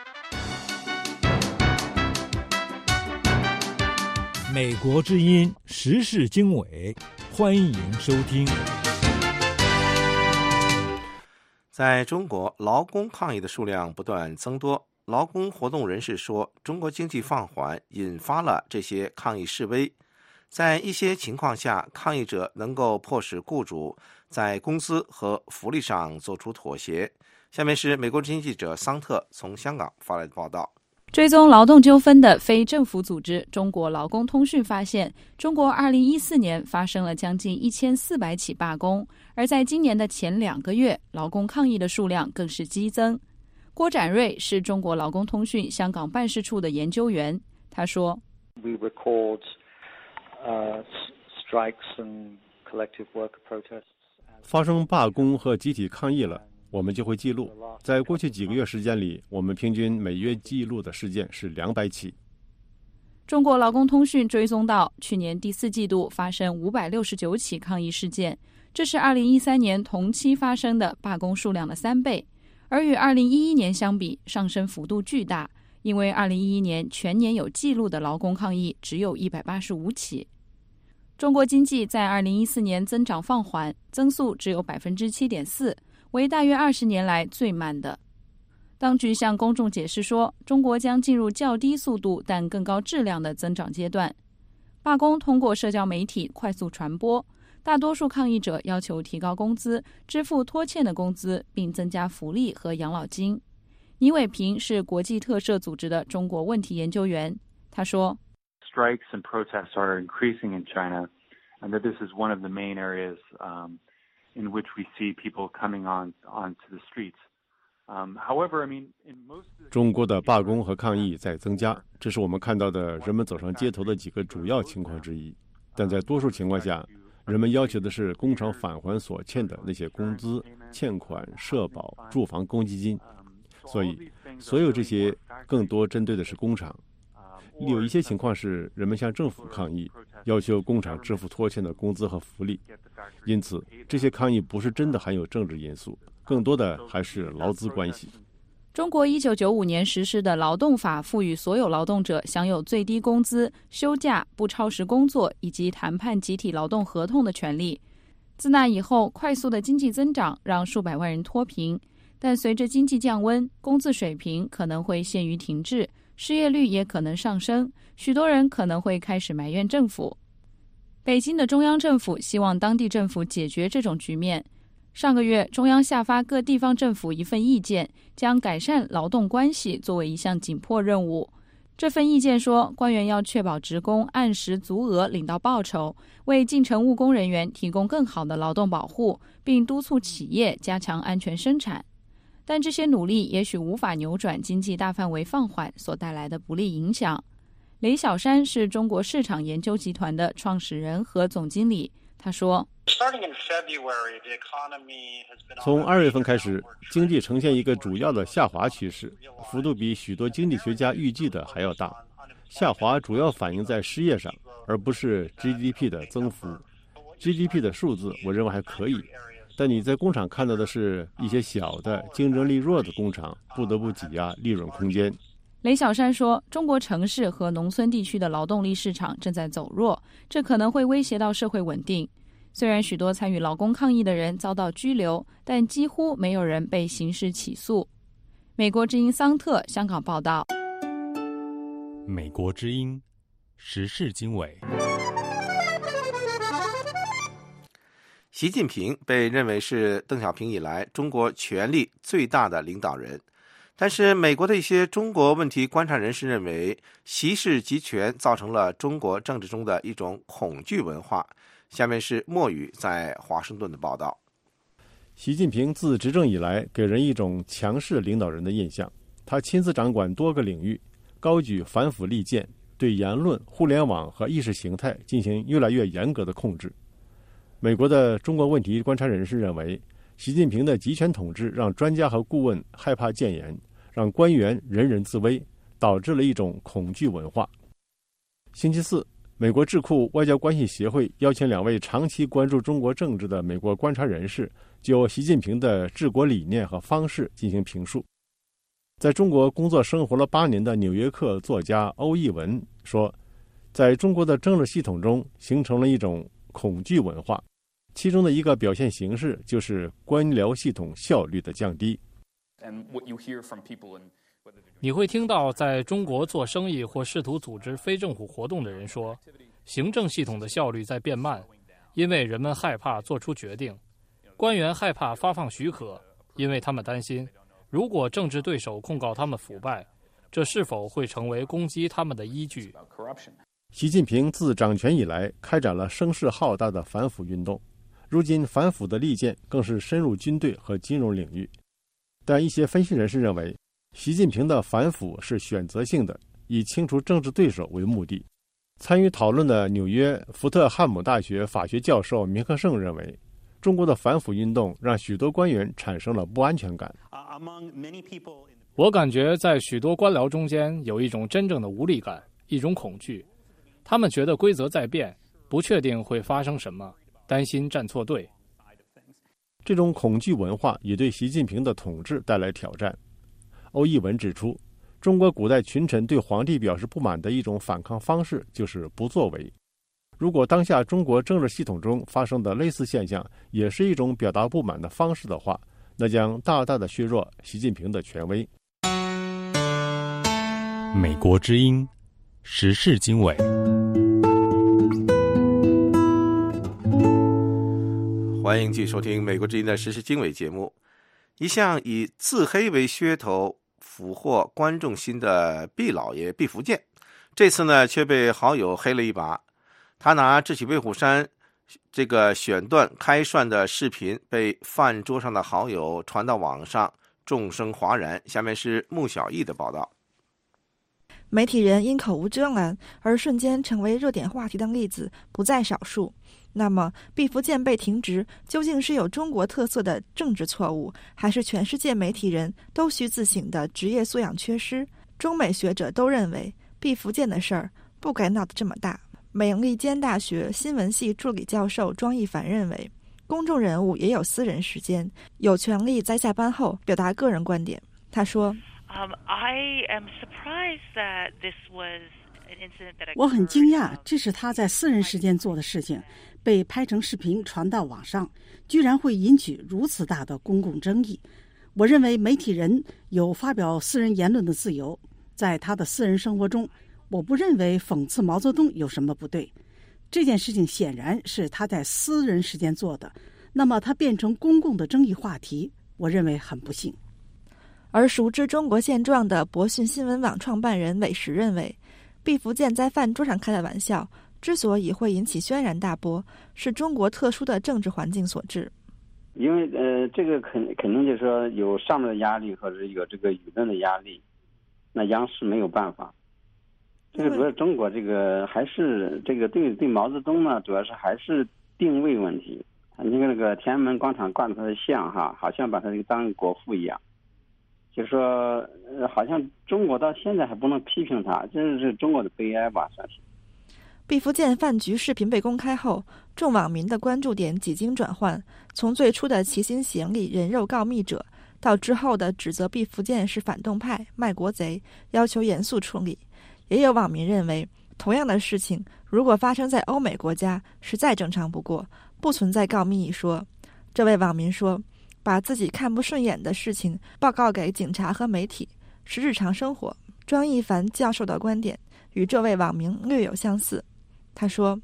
美国之音时事经纬，欢迎收听。 在中国，劳工抗议的数量不断增多。劳工活动人士说，中国经济放缓引发了这些抗议示威。在一些情况下，抗议者能够迫使雇主在工资和福利上做出妥协。下面是美国之音记者桑特从香港发来的报道。 追踪劳动纠纷的非政府组织中国劳工通讯发现，中国二零一四年发生了将近一千四百起罢工，而在今年的前两个月，劳工抗议的数量更是激增。郭展瑞是中国劳工通讯香港办事处的研究员，他说 We record, uh, strikes and collective work protests. 发生罢工和集体抗议了，我们就会记录。在过去几个月时间里，我们平均每月记录的事件是两百起。 中国劳工通讯追踪到，去年第四季度发生五百六十九起抗议事件，这是二零一三年同期发生的罢工数量的三倍，而与二零一一年相比，上升幅度巨大，因为二零一一年全年有记录的劳工抗议只有一百八十五起。中国经济在二零一四年增长放缓，增速只有 百分之七点四， 为大约二十年来最慢的。当局向公众解释说，中国将进入较低速度但更高质量的增长阶段。罢工通过社交媒体快速传播，大多数抗议者要求提高工资、支付拖欠的工资，并增加福利和养老金。倪伟平是国际特赦组织的中国问题研究员，他说 Strikes and protests are increasing in China, and that this is one of the main areas um, in which we see people coming on onto the streets. Um, however, I mean, in most 中国的罢工和抗议在增加，这是我们看到的人们走上街头的几个主要情况之一。但在多数情况下，人们要求的是工厂返还所欠的那些工资、欠款、社保、住房公积金。所以，所有这些更多针对的是工厂。有一些情况是人们向政府抗议，要求工厂支付拖欠的工资和福利。因此，这些抗议不是真的含有政治因素，更多的还是劳资关系。 中国一九九五年实施的劳动法赋予所有劳动者享有最低工资、休假、不超时工作以及谈判集体劳动合同的权利。自那以后，快速的经济增长让数百万人脱贫，但随着经济降温，工资水平可能会陷于停滞，失业率也可能上升，许多人可能会开始埋怨政府。北京的中央政府希望当地政府解决这种局面。上个月，中央下发各地方政府一份意见，将改善劳动关系作为一项紧迫任务。这份意见说，官员要确保职工按时足额领到报酬，为进城务工人员提供更好的劳动保护，并督促企业加强安全生产。但这些努力也许无法扭转经济大范围放缓所带来的不利影响。雷小山是中国市场研究集团的创始人和总经理，他说， 从二月份开始，经济呈现一个主要的下滑趋势，幅度比许多经济学家预计的还要大。下滑主要反映在失业上，而不是 G D P 的增幅。G D P 的数字我认为还可以，但你在工厂看到的是一些小的、竞争力弱的工厂不得不挤压利润空间。 雷小山说，中国城市和农村地区的劳动力市场正在走弱，这可能会威胁到社会稳定。虽然许多参与劳工抗议的人遭到拘留，但几乎没有人被刑事起诉。美国之音桑特香港报道。 美国之音时事经纬。 习近平被认为是邓小平以来中国权力最大的领导人，但是美国的一些中国问题观察人士认为，习氏集权造成了中国政治中的一种恐惧文化。下面是莫宇在华盛顿的报道。 习近平自执政以来，给人一种强势领导人的印象。他亲自掌管多个领域，高举反腐利剑，对言论、互联网和意识形态进行越来越严格的控制。美国的中国问题观察人士认为，习近平的集权统治让专家和顾问害怕谏言，让官员人人自危，导致了一种恐惧文化。星期四，美国智库外交关系协会邀请两位长期关注中国政治的美国观察人士，就习近平的治国理念和方式进行评述。在中国工作生活了八年的《纽约客》作家欧义文说，在中国的政治系统中形成了一种恐惧文化，其中的一个表现形式就是官僚系统效率的降低。 你会听到在中国做生意或试图组织非政府活动的人说，行政系统的效率在变慢，因为人们害怕做出决定；官员害怕发放许可，因为他们担心，如果政治对手控告他们腐败，这是否会成为攻击他们的依据。 习近平自掌权以来，开展了声势浩大的反腐运动，如今反腐的利剑更是深入军队和金融领域。但一些分析人士认为，习近平的反腐是选择性的，以清除政治对手为目的。参与讨论的纽约福特汉姆大学法学教授明克胜认为，中国的反腐运动让许多官员产生了不安全感。 我感觉在许多官僚中间有一种真正的无力感，一种恐惧。他们觉得规则在变，不确定会发生什么，担心站错队。 这种恐惧文化也对习近平的统治带来挑战。欧义文指出，中国古代群臣对皇帝表示不满的一种反抗方式就是不作为。如果当下中国政治系统中发生的类似现象也是一种表达不满的方式的话，那将大大的削弱习近平的权威。 美国之音时事经纬。 欢迎继续收听美国之音的时事经纬节目。一向以自黑为噱头俘获观众心的毕老爷毕福剑，这次呢却被好友黑了一把。他拿智取威虎山这个选段开涮的视频被饭桌上的好友传到网上， 众生哗然。下面是穆小艺的报道。 媒体人因口无遮拦而瞬间成为热点话题的例子不在少数。那么，毕福剑被停职究竟是有中国特色的政治错误，还是全世界媒体人都需自省的职业素养缺失？中美学者都认为，毕福剑的事儿不该闹得这么大。美利坚大学新闻系助理教授庄一凡认为，公众人物也有私人时间，有权利在下班后表达个人观点。他说， 我很惊讶，这是他在私人时间做的事情，被拍成视频传到网上，居然会引起如此大的公共争议。我认为媒体人有发表私人言论的自由，在他的私人生活中，我不认为讽刺毛泽东有什么不对。这件事情显然是他在私人时间做的，那么他变成公共的争议话题，我认为很不幸。 而熟知中国现状的博讯新闻网创办人韦石认为，毕福剑在饭桌上开的玩笑之所以会引起轩然大波，是中国特殊的政治环境所致。 因为呃，这个肯肯定就是说有上面的压力或者有这个舆论的压力，那央视没有办法。这个主要中国这个还是这个对对毛泽东呢，主要是还是定位问题。你看那个天安门广场挂着他的像哈，好像把他这个当国父一样。就是说，呃，好像中国到现在还不能批评他，这是中国的悲哀吧，算是。 毕福剑饭局视频被公开后，众网民的关注点几经转换，从最初的齐心协力人肉告密者，到之后的指责毕福剑是反动派、卖国贼，要求严肃处理。也有网民认为，同样的事情如果发生在欧美国家，是再正常不过，不存在告密一说。这位网民说，把自己看不顺眼的事情报告给警察和媒体是日常生活。庄一凡教授的观点与这位网民略有相似。他说，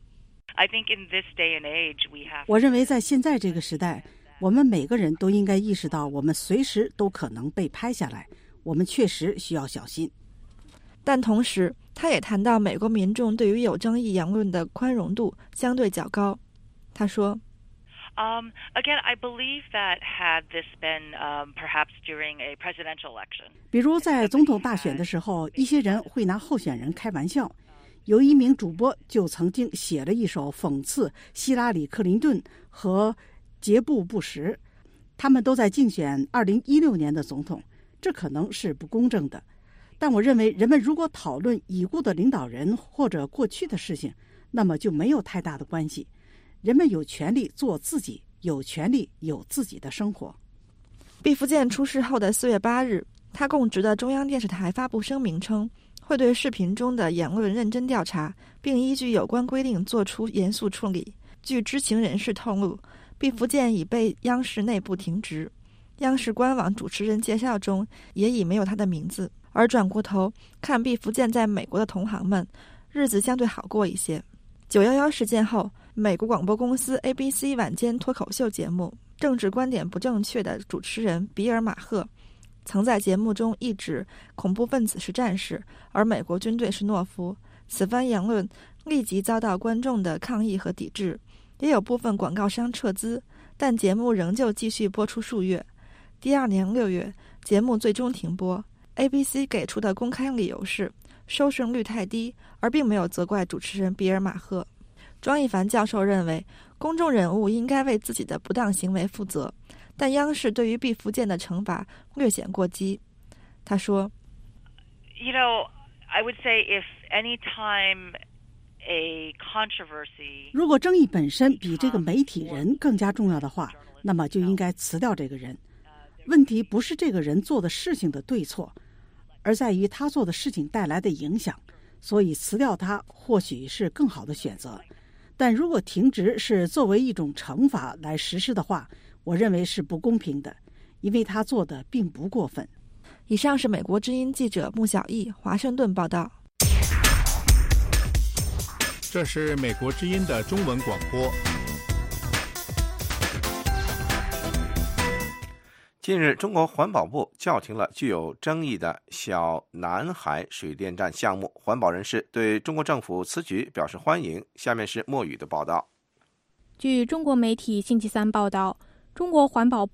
我认为在现在这个时代，我们每个人都应该意识到，我们随时都可能被拍下来，我们确实需要小心。 但同时，他也谈到美国民众对于有争议言论的宽容度相对较高。他说， Um, again, I believe that had this been um, perhaps during a presidential election. 比如在总统大选的时候，一些人会拿候选人开玩笑。有一名主播就曾经写了一首讽刺希拉里·克林顿和杰布·布什，他们都在竞选二零一六年的总统，这可能是不公正的。但我认为，人们如果讨论已故的领导人或者过去的事情，那么就没有太大的关系。人们有权利做自己，有权利有自己的生活。 毕福剑出事后的四月八日，他供职的中央电视台发布声明称，会对视频中的言论认真调查，并依据有关规定作出严肃处理。据知情人士透露，毕福剑已被央视内部停职，央视官网主持人介绍中也已没有他的名字。而转过头看毕福剑在美国的同行们，日子相对好过一些。九一一事件后，美国广播公司 A B C 晚间脱口秀节目政治观点不正确的主持人比尔·马赫曾在节目中意指恐怖分子是战士，而美国军队是懦夫。此番言论立即遭到观众的抗议和抵制，也有部分广告商撤资，但节目仍旧继续播出数月。第二年六月，节目最终停播。A B C 给出的公开理由是收视率太低，而并没有责怪主持人比尔·马赫。庄一凡教授认为，公众人物应该为自己的不当行为负责，但央视对于毕福剑的惩罚略显过激。他说 You know, I would say if any time a controversy 如果争议本身比这个媒体人更加重要的话，那么就应该辞掉这个人。问题不是这个人做的事情的对错，而在于他做的事情带来的影响，所以辞掉他或许是更好的选择。但如果停职是作为一种惩罚来实施的话，我认为是不公平的，因为他做的并不过分。 以上是美国之音记者穆小艺华盛顿报道。 这是美国之音的中文广播。 近日，中国环保部叫停了具有争议的小南海水电站项目，环保人士对中国政府此举表示欢迎。下面是莫宇的报道。 据中国媒体星期三报道，中国环保部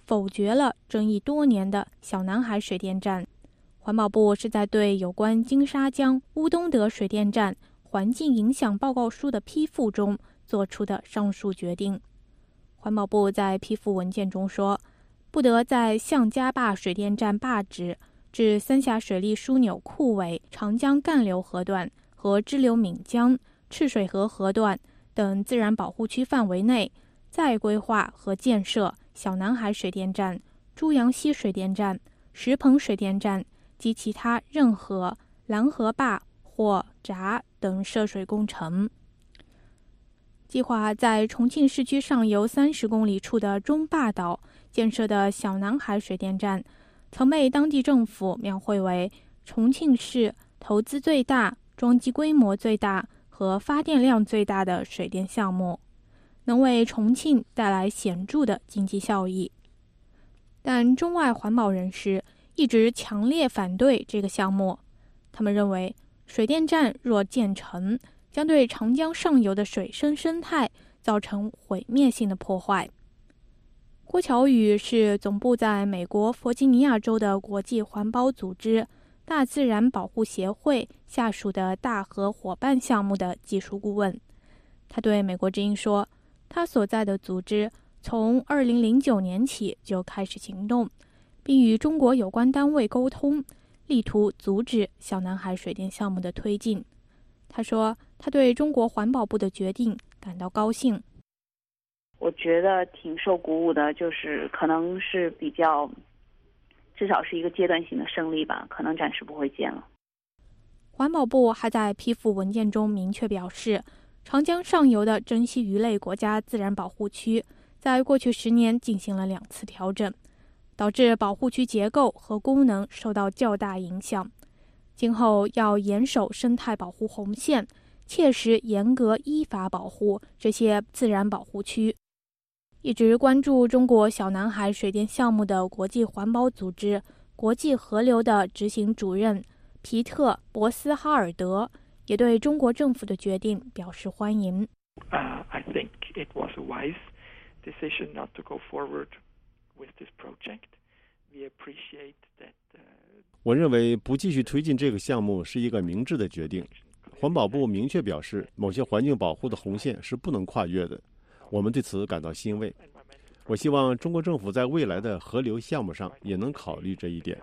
否决了争议多年的小南海水电站。环保部是在对有关金沙江乌东德水电站环境影响报告书的批复中做出的上述决定。环保部在批复文件中说，不得在向家坝水电站坝址至三峡水利枢纽库尾长江干流河段和支流岷江、赤水河河段等自然保护区范围内再规划和建设小南海水电站、朱阳溪水电站、石棚水电站及其他任何拦河坝或闸等涉水工程。计划在重庆市区上游三十公里处的中坝岛建设的小南海水电站，曾被当地政府描绘为重庆市投资最大、装机规模最大和发电量最大的水电项目，能为重庆带来显著的经济效益。但中外环保人士一直强烈反对这个项目，他们认为水电站若建成，将对长江上游的水生生态造成毁灭性的破坏。郭巧宇是总部在美国弗吉尼亚州的国际环保组织大自然保护协会下属的大河伙伴项目的技术顾问。他对美国之音说，他所在的组织从二零零九年起就开始行动，并与中国有关单位沟通，力图阻止小南海水电项目的推进。他说，他对中国环保部的决定感到高兴。 我觉得挺受鼓舞的，就是可能是比较，至少是一个阶段性的胜利吧，可能暂时不会建了。 环保部还在批复文件中明确表示，长江上游的珍稀鱼类国家自然保护区在过去十年进行了两次调整，导致保护区结构和功能受到较大影响。今后要严守生态保护红线，切实严格依法保护这些自然保护区。一直关注中国小南海水电项目的国际环保组织国际河流的执行主任皮特·博斯哈尔德也对中国政府的决定表示欢迎。 Uh, I think it was a wise decision not to go forward with this project. We appreciate that. Uh, 我认为不继续推进这个项目是一个明智的决定。环保部明确表示，某些环境保护的红线是不能跨越的。我们对此感到欣慰。我希望中国政府在未来的河流项目上也能考虑这一点。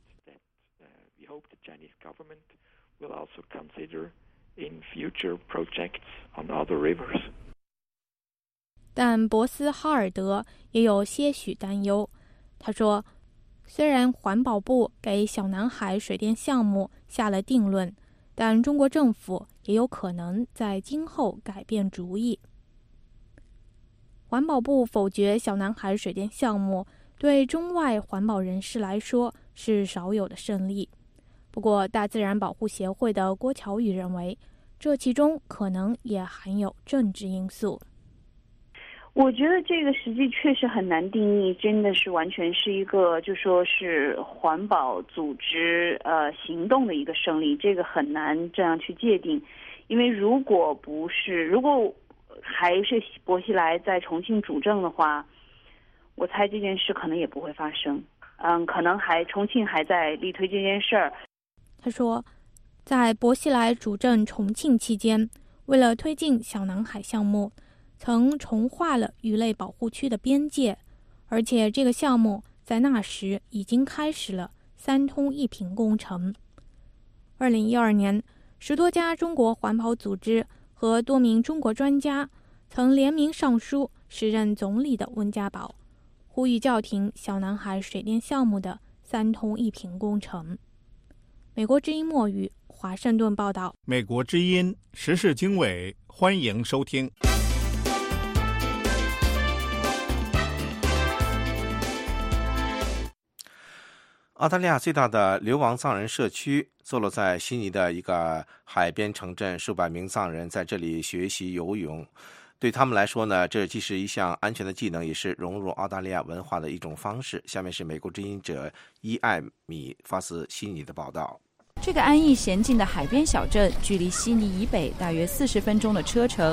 但博斯哈尔德也有些许担忧。他说，虽然环保部给小南海水电项目下了定论，但中国政府也有可能在今后改变主意。环保部否决小南海水电项目，对中外环保人士来说是少有的胜利。不过，大自然保护协会的郭巧宇认为，这其中可能也含有政治因素。 我觉得这个实际确实很难定义，真的是完全是一个就说是环保组织呃行动的一个胜利，这个很难这样去界定。因为如果不是，如果还是薄熙来在重庆主政的话，我猜这件事可能也不会发生。嗯，可能还重庆还在力推这件事儿。 他说，在薄熙来主政重庆期间，为了推进小南海项目，曾重划了鱼类保护区的边界，而且这个项目在那时已经开始了三通一平工程。二零一二年，十多家中国环保组织和多名中国专家曾联名上书时任总理的温家宝，呼吁叫停小南海水电项目的三通一平工程。美国之音墨语华盛顿报道。 美国之音时事经纬，欢迎收听。 澳大利亚最大的流亡藏人社区坐落在悉尼的一个海边城镇，数百名藏人在这里学习游泳。对他们来说呢，这既是一项安全的技能，也是融入澳大利亚文化的一种方式。下面是美国之音者伊艾米发自悉尼的报道。 这个安逸娴静的海边小镇，距离悉尼以北大约四十分钟的车程，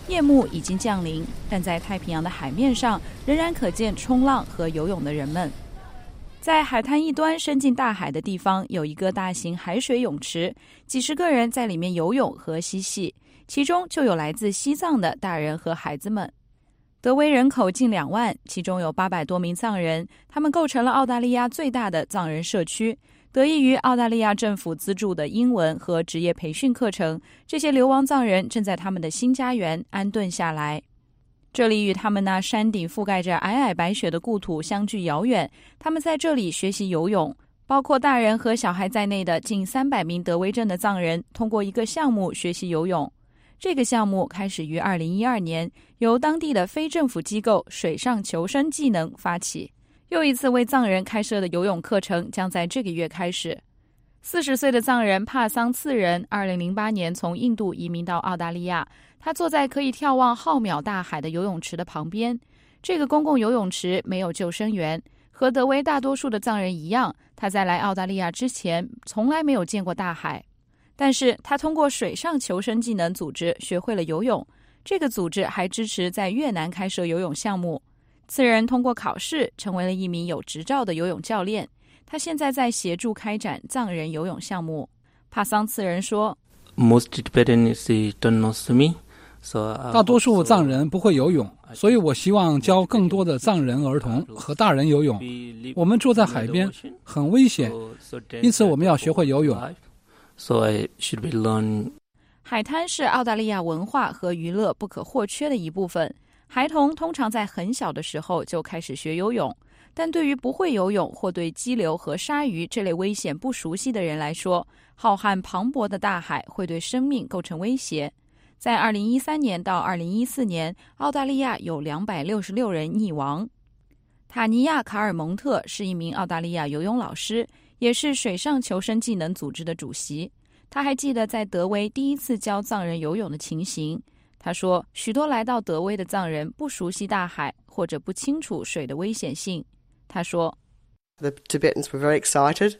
夜幕已经降临，但在太平洋的海面上仍然可见冲浪和游泳的人们。在海滩一端伸进大海的地方有一个大型海水泳池，几十个人在里面游泳和嬉戏，其中就有来自西藏的大人和孩子们。德威人口近两万，其中有八百多名藏人，他们构成了澳大利亚最大的藏人社区。得益于澳大利亚政府资助的英文和职业培训课程，这些流亡藏人正在他们的新家园安顿下来。这里与他们那山顶覆盖着皑皑白雪的故土相距遥远，他们在这里学习游泳。包括大人和小孩在内的近三百名德威镇的藏人通过一个项目学习游泳。这个项目开始于二零一二年，由当地的非政府机构水上求生技能发起。又一次为藏人开设的游泳课程将在这个月开始。四十岁的藏人帕桑次仁二零零八年从印度移民到澳大利亚，他坐在可以眺望浩渺大海的游泳池的旁边。这个公共游泳池没有救生员，和德威大多数的藏人一样，他在来澳大利亚之前从来没有见过大海。但是他通过水上求生技能组织学会了游泳，这个组织还支持在越南开设游泳项目。次人通过考试成为了一名有执照的游泳教练，他现在在协助开展藏人游泳项目。帕桑次人说， Most Tibetans don't know swimming, so 大多数藏人不会游泳，所以我希望教更多的藏人儿童和大人游泳。我们住在海边，很危险，因此我们要学会游泳。 So I should be learning. 海滩是澳大利亚文化和娱乐不可或缺的一部分。孩童通常在很小的时候就开始学游泳，但对于不会游泳或对激流和鲨鱼这类危险不熟悉的人来说，浩瀚磅礴的大海会对生命构成威胁。在二零一三年到二零一四年，澳大利亚有两百六十六人溺亡。塔尼亚·卡尔蒙特是一名澳大利亚游泳老师，也是水上求生技能组织的主席。他还记得在德威第一次教藏人游泳的情形。他说，许多来到德威的藏人不熟悉大海，或者不清楚水的危险性。他说 The Tibetans were very excited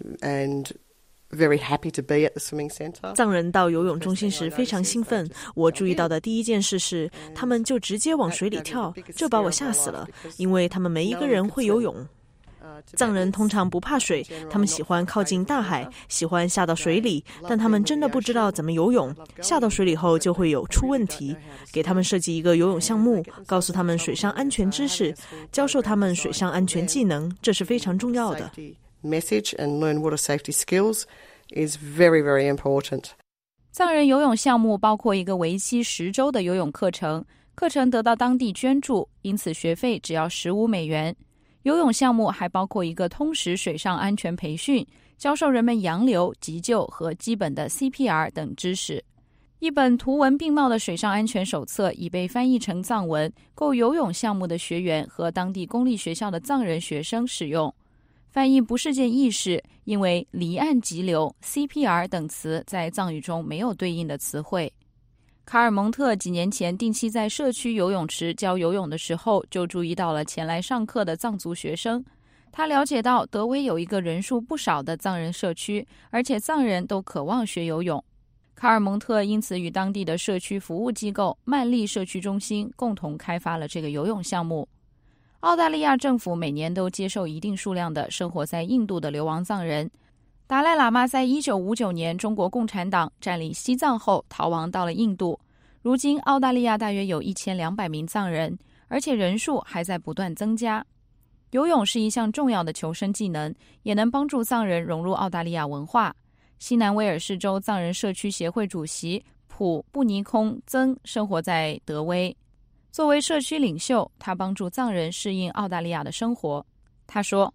and very happy to be at the swimming center. 藏人到游泳中心时非常兴奋。我注意到的第一件事是，他们就直接往水里跳，这把我吓死了，因为他们没一个人会游泳。藏人通常不怕水，他们喜欢靠近大海，喜欢下到水里，但他们真的不知道怎么游泳。下到水里后就会有出问题。给他们设计一个游泳项目，告诉他们水上安全知识，教授他们水上安全技能，这是非常重要的。 Message and learn water safety skills is very, very important. 藏人游泳项目包括一个为期十周的游泳课程，课程得到当地捐助，因此学费只要十五美元。游泳项目还包括一个通识水上安全培训，教授人们洋流、急救和基本的 C P R 等知识。一本图文并茂的水上安全手册已被翻译成藏文，供游泳项目的学员和当地公立学校的藏人学生使用。翻译不是件易事，因为离岸急流、C P R 等词在藏语中没有对应的词汇。卡尔蒙特几年前定期在社区游泳池教游泳的时候，就注意到了前来上课的藏族学生。他了解到德威有一个人数不少的藏人社区，而且藏人都渴望学游泳。卡尔蒙特因此与当地的社区服务机构曼利社区中心共同开发了这个游泳项目。澳大利亚政府每年都接受一定数量的生活在印度的流亡藏人。达赖喇嘛在一九五九年中国共产党占领西藏后逃亡到了印度。如今澳大利亚大约有一千两百名藏人，而且人数还在不断增加。游泳是一项重要的求生技能，也能帮助藏人融入澳大利亚文化。西南威尔士州藏人社区协会主席普布尼空曾生活在德威。作为社区领袖，他帮助藏人适应澳大利亚的生活。他说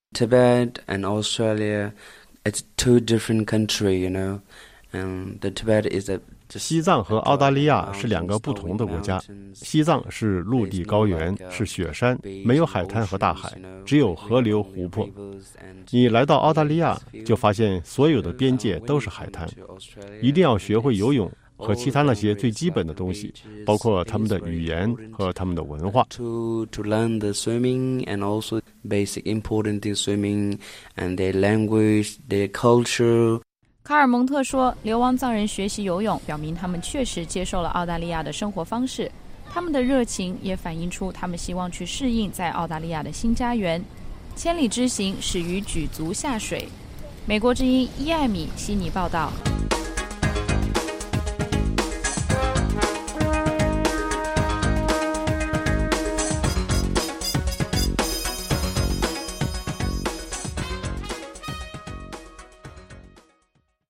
Tibet and Australia, it's two different countries, you know. And the Tibet is a 西藏和澳大利亚是两个不同的国家。西藏是陆地高原，是雪山，没有海滩和大海，只有河流、湖泊。你来到澳大利亚，就发现所有的边界都是海滩。一定要学会游泳和其他那些最基本的东西，包括他们的语言和他们的文化。 To to learn the swimming and also basic important things swimming and their language, their culture. 卡尔蒙特说，流亡藏人学习游泳，表明他们确实接受了澳大利亚的生活方式，他们的热情也反映出他们希望去适应在澳大利亚的新家园。千里之行始于举足下水。美国之音伊艾米悉尼报道。